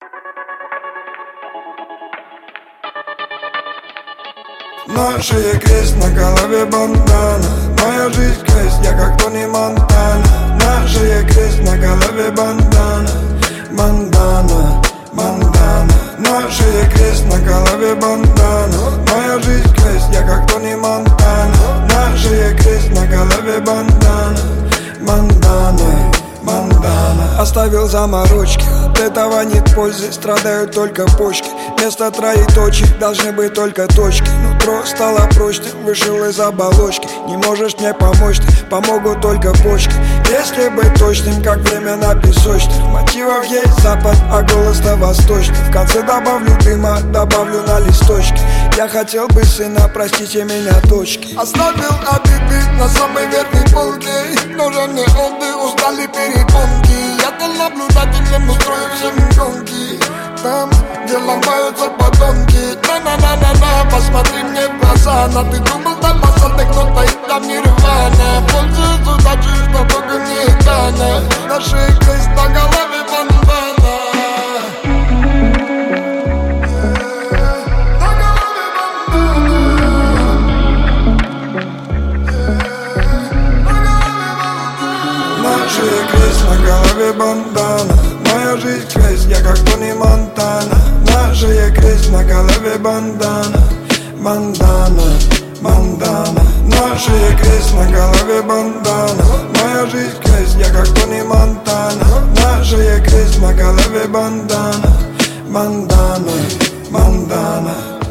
На шее крест, на голове бандана. Моя жизнь крест, я как Тони Монтана. На шее крест, на голове бандана. Бандана, бандана. На шее крест, на голове бандана. Моя жизнь крест, я как Тони Монтана. На шее крест, на голове бандана. Бандана, бандана. Оставил заморочки, от этого нет пользы, страдают только почки. Вместо троеточий должны быть только точки. Нутро стало прочным, вышел из оболочки. Не можешь мне помочь ты, помогут только почки. Если быть точным, как времена песочных. Мотивов есть запад, а голос-то восточный. В конце добавлю дыма, добавлю на листочки. Я хотел бы сына, простите меня, дочки. Оставил обиды на самой верхней полке. Нужен мне отдых, устали перепонки. Я то наблюдателем устрою всем гонки. Там, где ломаются подонки. На-на-на-на-на, посмотри мне в глаза. Но ты думал, там посадок, но стоит там нирвана. Пользуюсь удачей, что Бога не дано. На шее крест, на голове бандана. На шее крест, на голове бандана. Моя жизнь крест, я как Тони Монтана. На шее крест, на голове бандана. Бандана, бандана. На шее крест, на голове бандана. Моя жизнь крест, я как Тони Монтана. На шее крест, на голове бандана. Бандана, бандана.